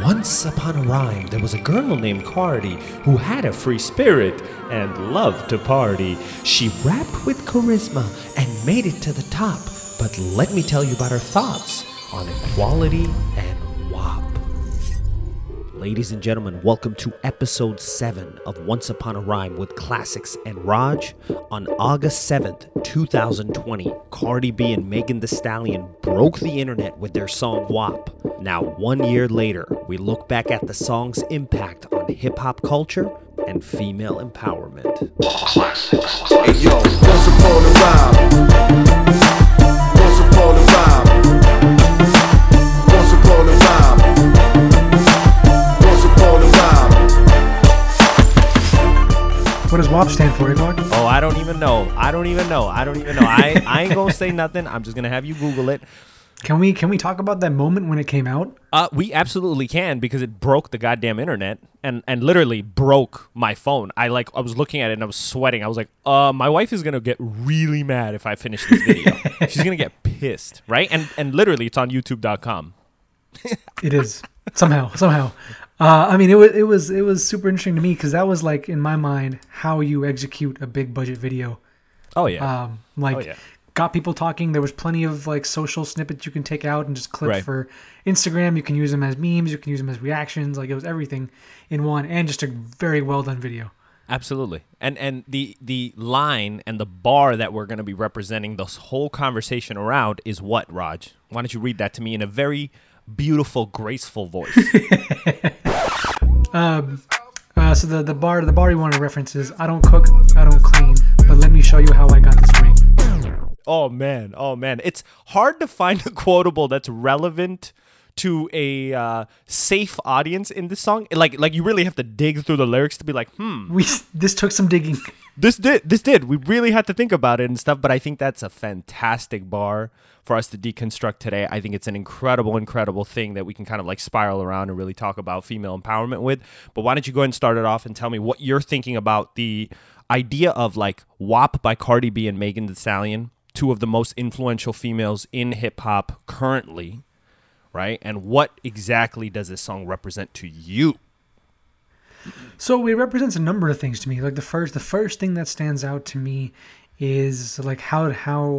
Once upon a rhyme, there was a girl named Cardi who had a free spirit and loved to party. She rapped with charisma and made it to the top. But let me tell you about her thoughts on equality and WAP. Ladies and gentlemen, welcome to episode 7 of Once Upon a Rhyme with Classics and Raj. On August 7th, 2020, Cardi B and Megan Thee Stallion broke the internet with their song WAP. Now, 1 year later, we look back at the song's impact on hip-hop culture and female empowerment. Classics. Hey yo, once upon a rhyme. Once upon a rhyme. Once upon a rhyme. Once upon a rhyme. What does WAP stand for, Egon? Oh, I don't even know. I ain't gonna say nothing. I'm just gonna have you Google it. Can we talk about that moment when it came out? We absolutely can, because it broke the goddamn internet and literally broke my phone. I was looking at it and I was sweating. I was like, my wife is gonna get really mad if I finish this video. She's gonna get pissed, right? And literally, it's on YouTube.com. It is somehow. I mean, it was super interesting to me because that was like, in my mind, how you execute a big budget video. Oh yeah. Got people talking. There was plenty of like social snippets you can take out and just clip Right. for Instagram. You can use them as memes. You can use them as reactions. Like, it was everything in one, and just a very well done video. Absolutely. And the line and the bar that we're going to be representing this whole conversation around is what, Raj? Why don't you read that to me in a very beautiful, graceful voice? So the bar you want to reference is, I don't cook, I don't clean, but let me show you how I got this ring. Oh man. It's hard to find a quotable that's relevant to a safe audience in this song. Like you really have to dig through the lyrics to be like, This took some digging. This did. We really had to think about it and stuff, but I think that's a fantastic bar for us to deconstruct today. I think it's an incredible thing that we can kind of like spiral around and really talk about female empowerment with. But why don't you go ahead and start it off and tell me what you're thinking about the idea of like WAP by Cardi B and Megan Thee Stallion, two of the most influential females in hip hop currently, right? And what exactly does this song represent to you? So it represents a number of things to me. Like the first thing that stands out to me is like how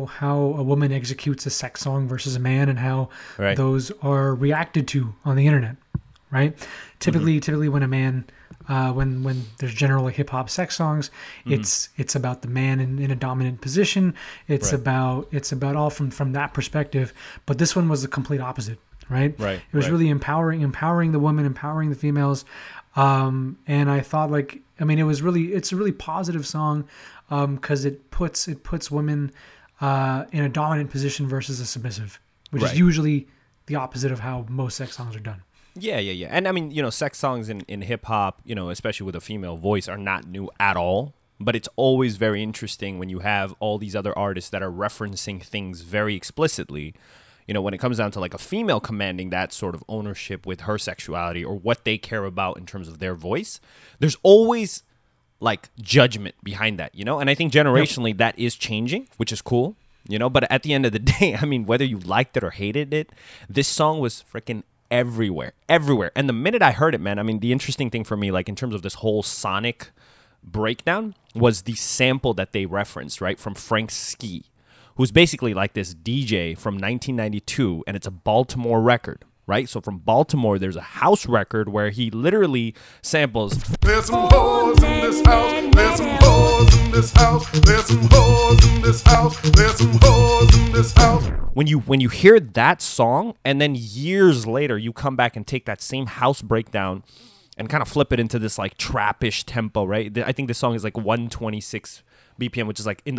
a woman executes a sex song versus a man, and how Right. those are reacted to on the internet, right? Typically when a man when there's generally hip hop sex songs, it's about the man in a dominant position. It's Right. about all from that perspective. But this one was the complete opposite, right? Right, It was right. really empowering the women, empowering the females. And I thought, like, I mean, it's a really positive song, because it puts women in a dominant position versus a submissive, which Right. is usually the opposite of how most sex songs are done. Yeah. And I mean, sex songs in hip hop, especially with a female voice, are not new at all. But it's always very interesting when you have all these other artists that are referencing things very explicitly. When it comes down to like a female commanding that sort of ownership with her sexuality or what they care about in terms of their voice, there's always like judgment behind that, And I think generationally that is changing, which is cool, But at the end of the day, I mean, whether you liked it or hated it, this song was freaking everywhere. And the minute I heard it, man, I mean, the interesting thing for me, like in terms of this whole sonic breakdown, was the sample that they referenced, right, from Frank Ski, who's basically like this DJ from 1992, and it's a Baltimore record, right? So from Baltimore, there's a house record where he literally samples. There's some hoes in this house. There's some hoes in this house. There's some hoes in this house. There's some hoes in this house. When you hear that song, and then years later, you come back and take that same house breakdown and kind of flip it into this like trappish tempo, right? I think this song is like 126 BPM, which is like in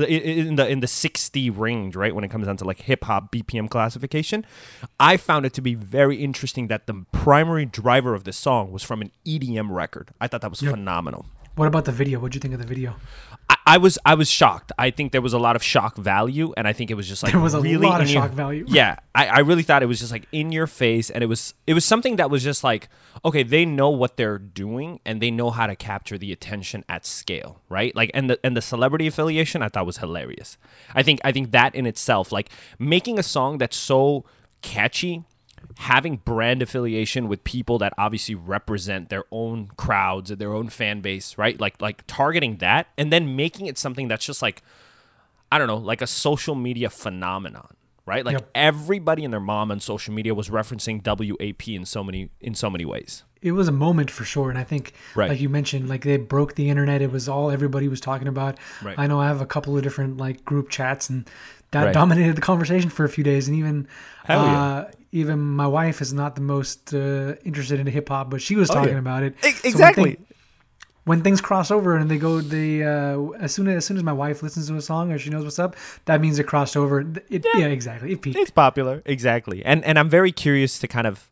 the 60 range, right? When it comes down to like hip hop BPM classification, I found it to be very interesting that the primary driver of this song was from an EDM record. I thought that was phenomenal. What about the video? What'd you think of the video? I was shocked. I think there was a lot of shock value, and I think it was just like There was a really lot of in your- shock value. Yeah, I really thought it was just like in your face, and it was something that was just like, okay, they know what they're doing, and they know how to capture the attention at scale, right? Like, and the celebrity affiliation I thought was hilarious. I think that in itself, like making a song that's so catchy having brand affiliation with people that obviously represent their own crowds and their own fan base, right? Like targeting that and then making it something that's just like, I don't know, like a social media phenomenon, right? Like everybody and their mom on social media was referencing WAP in so many ways. It was a moment for sure, and I think, like you mentioned, like they broke the internet. It was all everybody was talking about. Right. I know I have a couple of different like group chats, and that dominated the conversation for a few days. And even my wife is not the most interested in hip hop, but she was talking about it. Exactly. So when things cross over and they go, as soon as my wife listens to a song or she knows what's up, that means it crossed over. Exactly. It peaked. It's popular, exactly. And I'm very curious to kind of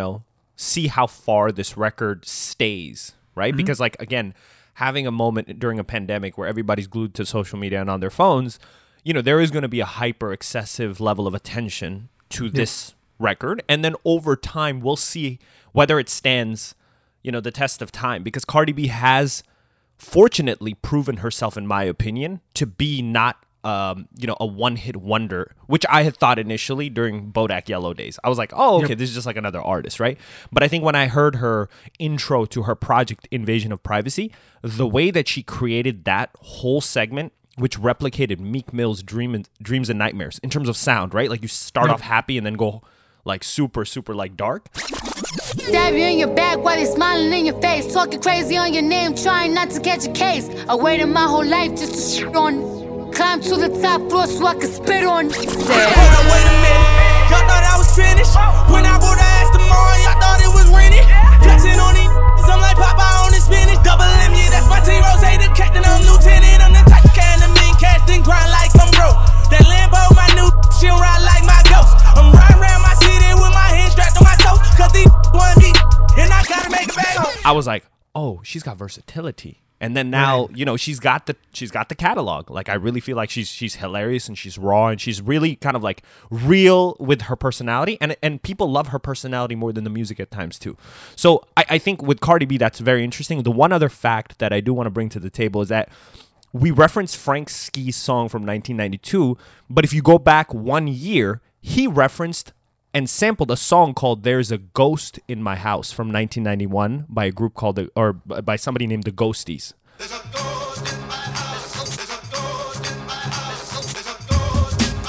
see how far this record stays, right? Mm-hmm. Because like again, having a moment during a pandemic where everybody's glued to social media and on their phones, there is going to be a hyper excessive level of attention to this record, and then over time we'll see whether it stands the test of time, because Cardi B has fortunately proven herself, in my opinion, to be not a one-hit wonder, which I had thought initially during Bodak Yellow days. I was like, oh, okay, this is just like another artist, right? But I think when I heard her intro to her project Invasion of Privacy, the way that she created that whole segment, which replicated Meek Mill's Dreams and Nightmares in terms of sound, right? Like you start off happy and then go like super, super like dark. Stab you in your back while they smiling in your face, talking crazy on your name, trying not to catch a case. I waited my whole life just to shit on. Climb to the top floor so I could spit on. Wait a minute, y'all thought I was finished. When I bought the ass tomorrow, y'all thought it was rented. Flexing on these, I'm like Popeye on the spinach. Double M, yeah, that's my T-Rose, the captain, I'm lieutenant. I'm the type of can the mean cast and grind like I'm broke. That Lambo, my new she'll ride like my ghost. I'm riding around my city with my hands strapped on my toes. Cause these want me, and I gotta make it back home. I was like, oh, she's got versatility. And then now, she's got the catalog. Like I really feel like she's hilarious and she's raw and she's really kind of like real with her personality, and people love her personality more than the music at times too. So I think with Cardi B, that's very interesting. The one other fact that I do want to bring to the table is that we referenced Frank Ski's song from 1992, but if you go back 1 year, he referenced and sampled a song called "There's a Ghost in My House" from 1991 by a group called by somebody named the Ghosties. There's a ghost in my house. There's a ghost in my house. There's a ghost in my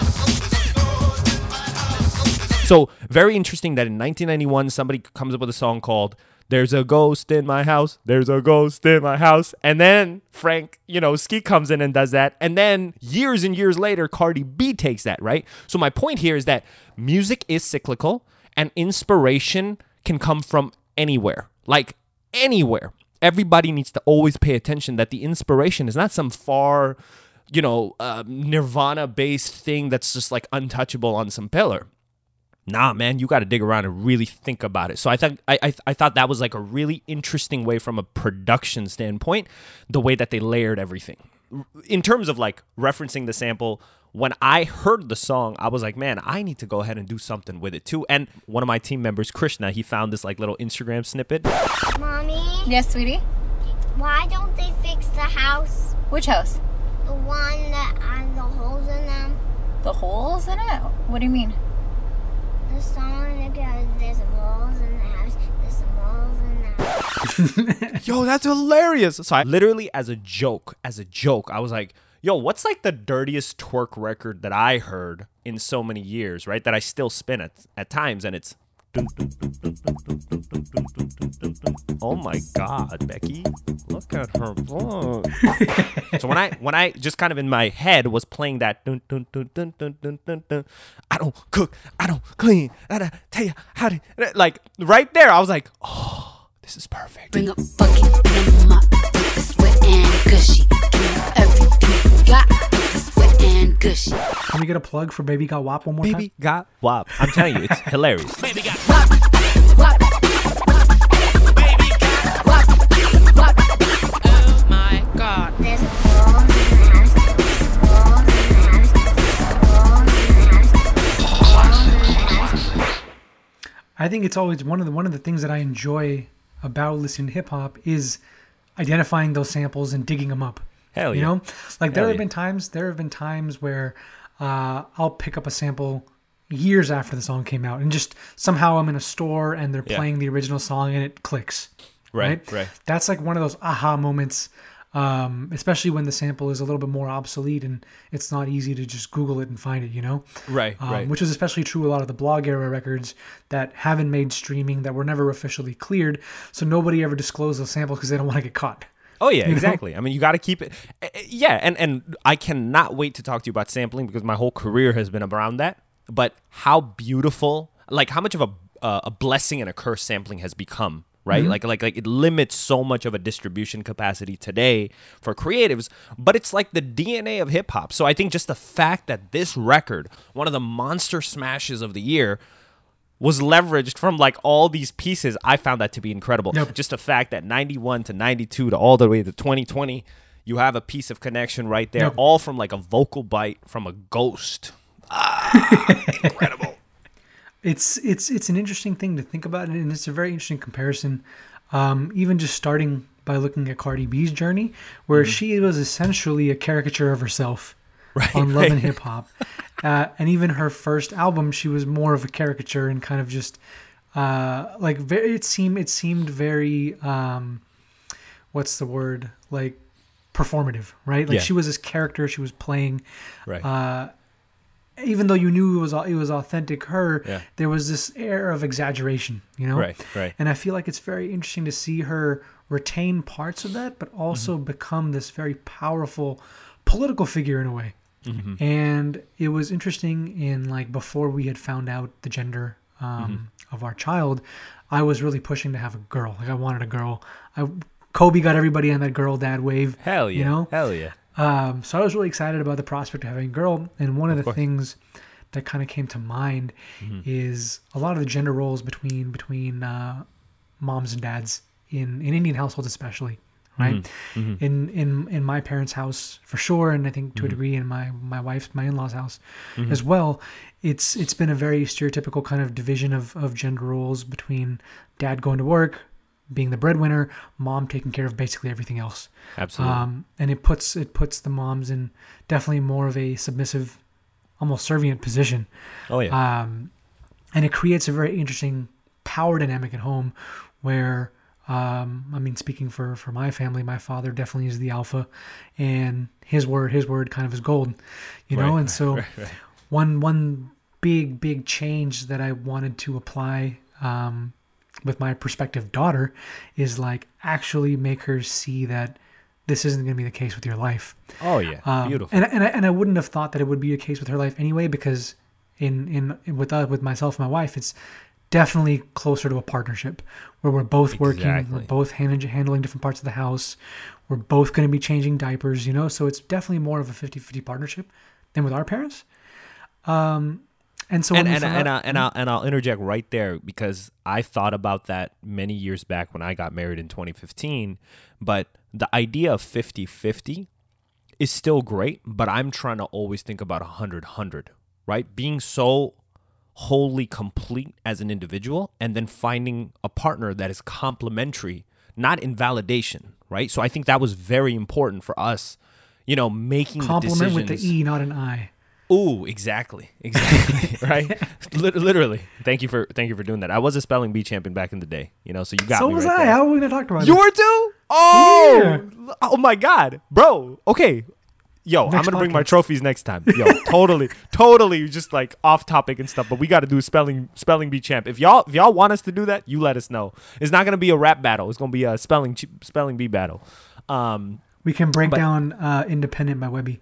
house. So very interesting that in 1991 somebody comes up with a song called "There's a Ghost in My House. There's a Ghost in My House," and then Frank, Ski comes in and does that, and then years and years later, Cardi B takes that, right? So my point here is that music is cyclical, and inspiration can come from anywhere, like anywhere. Everybody needs to always pay attention that the inspiration is not some far, Nirvana-based thing that's just like untouchable on some pillar. Nah, man, you got to dig around and really think about it. So I thought that was like a really interesting way from a production standpoint, the way that they layered everything. In terms of like referencing the sample, when I heard the song, I was like, man, I need to go ahead and do something with it too. And one of my team members, Krishna, he found this like little Instagram snippet. Mommy? Yes, sweetie? Why don't they fix the house? Which house? The one that has the holes in them. The holes in it? What do you mean? The song that goes, there's some holes in the house, there's some holes in the house. Yo, that's hilarious. So I literally, as a joke, I was like, yo, what's like the dirtiest twerk record that I heard in so many years, right? That I still spin at times, and it's oh my God, Becky, look at her book. So when I just kind of in my head was playing that I don't cook, I don't clean, I tell you how to, like right there, I was like, oh, this is perfect. Bring a bucket, bring a mop, make this wet and gushy. Everything you got, make this wet and gushy. Can we get a plug for Baby Got WAP one more time? Baby Got WAP. I'm telling you, it's hilarious. Baby got WAP, WAP, baby got WAP, WAP. Oh my God. There's holes in the house, holes in the house, holes in the house. I think it's always one of the things that I enjoy about listening to hip hop is identifying those samples and digging them up. Hell yeah. Like there have been times where I'll pick up a sample, years after the song came out, and just somehow I'm in a store and they're Yeah. playing the original song and it clicks. Right. That's like one of those aha moments, especially when the sample is a little bit more obsolete and it's not easy to just Google it and find it, you know? Right. Which is especially true a lot of the blog era records that haven't made streaming, that were never officially cleared. So nobody ever disclosed those samples because they don't want to get caught. Oh yeah, exactly. I mean, you got to keep it. Yeah, and I cannot wait to talk to you about sampling because my whole career has been around that. But how beautiful, like how much of a blessing and a curse sampling has become, right? Like it limits so much of a distribution capacity today for creatives, but it's like the DNA of hip hop. So I think just the fact that this record, one of the monster smashes of the year, was leveraged from like all these pieces, I found that to be incredible. Yep. Just the fact that 91 to 92 to all the way to 2020, you have a piece of connection right there, Yep. all from like a vocal bite from a ghost. Incredible. It's an interesting thing to think about, and it's a very interesting comparison. Even just starting by looking at Cardi B's journey, where she was essentially a caricature of herself on Love and Hip Hop, and even her first album, she was more of a caricature and kind of just it seemed very what's the word, like performative, right? Like Yeah. she was this character she was playing. Right. Even though you knew it was authentic her, Yeah. there was this air of exaggeration, you know? Right. And I feel like it's very interesting to see her retain parts of that, but also become this very powerful political figure in a way. And it was interesting in like before we had found out the gender of our child, I was really pushing to have a girl. Like I wanted a girl. Kobe got everybody on that girl dad wave. Hell yeah. You know? Hell yeah. So I was really excited about the prospect of having a girl. And one of the course. things that kind of came to mind is a lot of the gender roles between moms and dads in Indian households, especially, right? In my parents' house for sure, and I think to a degree in my in-laws' house as well. It's been a very stereotypical kind of division of gender roles between dad going to work, being the breadwinner, mom taking care of basically everything else. Absolutely. And it puts the moms in definitely more of a submissive, almost servient position. Oh yeah. And it creates a very interesting power dynamic at home where, I mean, speaking for my family, my father definitely is the alpha, and his word kind of is gold, you know? Right, And so right. one big change that I wanted to apply, with my prospective daughter is like actually make her see that this isn't going to be the case with your life. Oh yeah. Beautiful. And I wouldn't have thought that it would be a case with her life anyway, because with myself and my wife, it's definitely closer to a partnership where we're both working, Exactly. we're both handling different parts of the house, we're both going to be changing diapers, you know, so it's definitely more of a 50-50 partnership than with our parents. And so when we found out- and I'll interject right there because I thought about that many years back when I got married in 2015. But the idea of 50-50 is still great, but I'm trying to always think about 100-100, right? Being so wholly complete as an individual and then finding a partner that is complementary, not invalidation, right? So I think that was very important for us, you know, making the compliment with decisions. the E, not an I. Ooh, exactly, right? Literally. Thank you for doing that. I was a spelling bee champion back in the day, you know. So you got So me was right I. there. How are we going to talk about You this? were too? Oh, oh my God, bro. Okay, yo, I'm Next gonna bring my podcast. trophies next time. Yo, totally, just like off topic and stuff. But we got to do spelling bee champ. If y'all want us to do that, you let us know. It's not gonna be a rap battle. It's gonna be a spelling bee battle. We can break But- down Independent by Webby.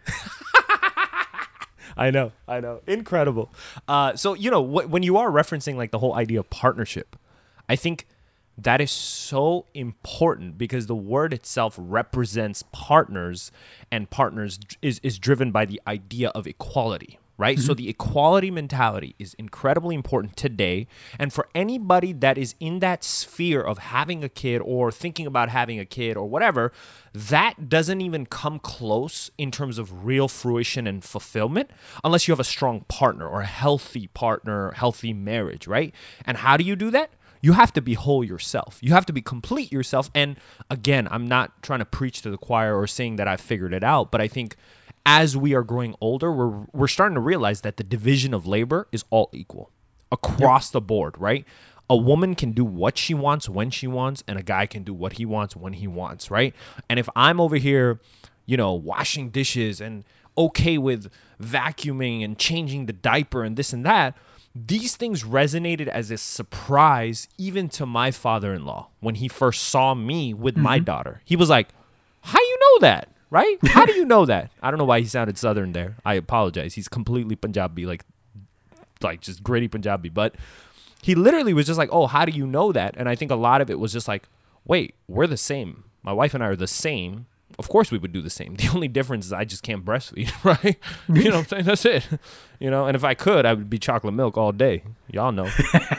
I know. Incredible. So, you know, when you are referencing like the whole idea of partnership, I think that is so important because the word itself represents partners, and partners is driven by the idea of equality, right? So the equality mentality is incredibly important today. And for anybody that is in that sphere of having a kid or thinking about having a kid or whatever, that doesn't even come close in terms of real fruition and fulfillment unless you have a strong partner or a healthy partner, healthy marriage, right? And how do you do that? You have to be whole yourself. You have to be complete yourself. And again, I'm not trying to preach to the choir or saying that I figured it out, but I think as we are growing older, we're starting to realize that the division of labor is all equal across the board, right? A woman can do what she wants when she wants, and a guy can do what he wants when he wants, right? And if I'm over here, washing dishes and okay with vacuuming and changing the diaper and this and that, these things resonated as a surprise even to my father-in-law when he first saw me with my daughter. He was like, how you know that? Right? How do you know that? I don't know why he sounded Southern there. I apologize. He's completely Punjabi, like just gritty Punjabi. But he literally was just like, oh, how do you know that? And I think a lot of it was just like, wait, we're the same. My wife and I are the same. Of course we would do the same. The only difference is I just can't breastfeed, right? You know what I'm saying? That's it. And if I could, I would be chocolate milk all day. Y'all know.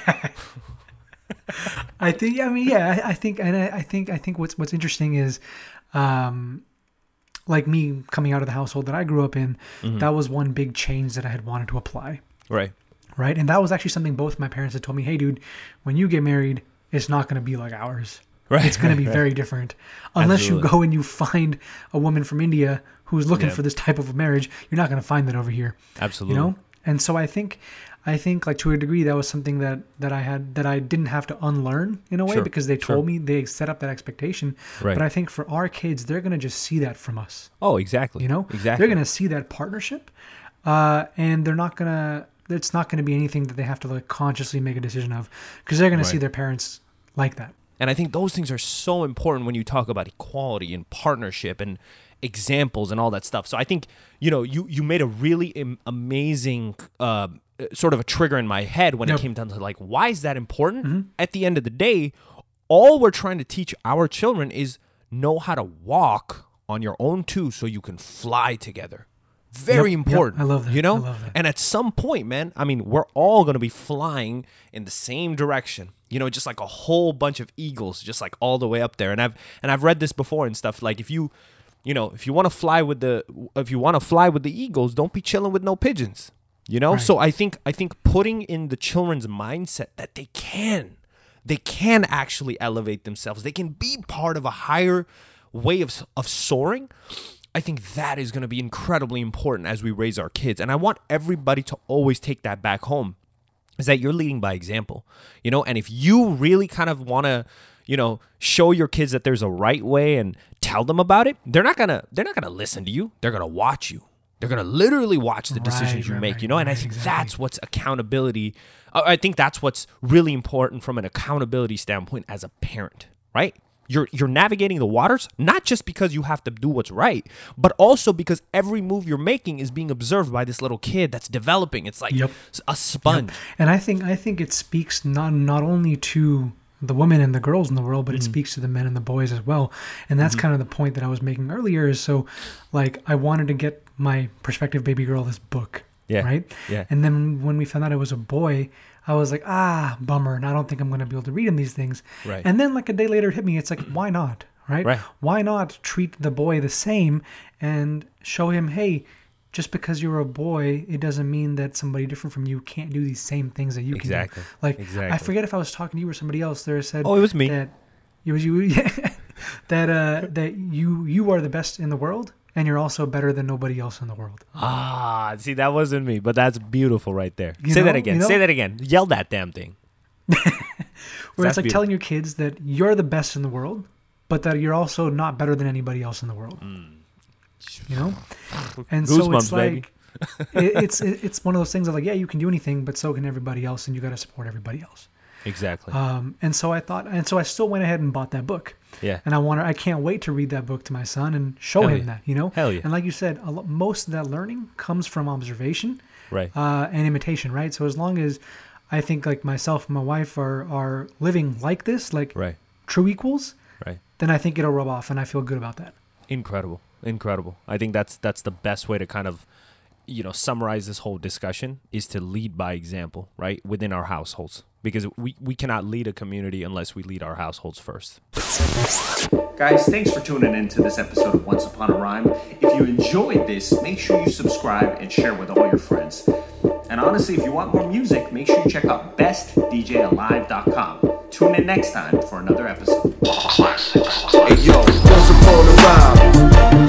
I think what's interesting is, like me coming out of the household that I grew up in, that was one big change that I had wanted to apply. Right. Right. And that was actually something both my parents had told me, hey, dude, when you get married, it's not going to be like ours. Right. It's going to be very different. Unless Absolutely. you go and you find a woman from India who's looking for this type of a marriage, you're not going to find that over here. Absolutely. And so I think like to a degree that was something that I didn't have to unlearn in a way, Sure, because they sure. told me, they set up that expectation. Right. But I think for our kids, they're going to just see that from us. Oh, exactly. They're going to see that partnership, and they're not going to. It's not going to be anything that they have to like consciously make a decision of, because they're going to see their parents like that. And I think those things are so important when you talk about equality and partnership and examples and all that stuff. So I think, you made a really amazing sort of a trigger in my head when it came down to like, why is that important? At the end of the day, all we're trying to teach our children is know how to walk on your own too, so you can fly together. Very important. I love that. I love that. And at some point, man, I mean, we're all going to be flying in the same direction. Just like a whole bunch of eagles, just like all the way up there. And I've read this before and stuff. Like if you want to fly with the eagles, don't be chilling with no pigeons. Right. So I think putting in the children's mindset that they can actually elevate themselves. They can be part of a higher way of soaring. I think that is going to be incredibly important as we raise our kids. And I want everybody to always take that back home, is that you're leading by example, and if you really kind of want to, show your kids that there's a right way and tell them about it, they're not going to listen to you. They're going to watch you. They're going to literally watch the decisions you make, and I think that's what's accountability. I think that's what's really important from an accountability standpoint as a parent, right? You're navigating the waters, not just because you have to do what's right, but also because every move you're making is being observed by this little kid that's developing. It's like a sponge. And I think it speaks not only to the women and the girls in the world, but it speaks to the men and the boys as well. And that's kind of the point that I was making earlier, is so like I wanted to get my prospective baby girl this book. Yeah. Right? Yeah. And then when we found out it was a boy, I was like, bummer. And I don't think I'm going to be able to read him these things. Right. And then like a day later it hit me. It's like, why not? Right? Right. Why not treat the boy the same and show him, hey, just because you're a boy, it doesn't mean that somebody different from you can't do these same things that you can do. Like, I forget if I was talking to you or somebody else. There said, oh, it was me. That it was you. that you are the best in the world, and you're also better than nobody else in the world. See, that wasn't me, but that's beautiful right there. Say that again. Say that again. Yell that damn thing. Where it's like telling your kids that you're the best in the world, but that you're also not better than anybody else in the world. And so it's like it's one of those things of like, yeah, you can do anything, but so can everybody else, and you got to support everybody else. Exactly. And so I still went ahead and bought that book. Yeah. And I can't wait to read that book to my son and show him that, Hell yeah. And like you said, most of that learning comes from observation, right, and imitation, right? So as long as I think like myself and my wife are living like this, like true equals, right, then I think it'll rub off, and I feel good about that. Incredible. I think that's the best way to kind of, summarize this whole discussion, is to lead by example, right, within our households, because we cannot lead a community unless we lead our households first. Guys, thanks for tuning in to this episode of Once Upon a Rhyme. If you enjoyed this, make sure you subscribe and share with all your friends. And honestly, if you want more music, make sure you check out bestdjalive.com. Tune in next time for another episode. Hey yo, once upon a rhyme.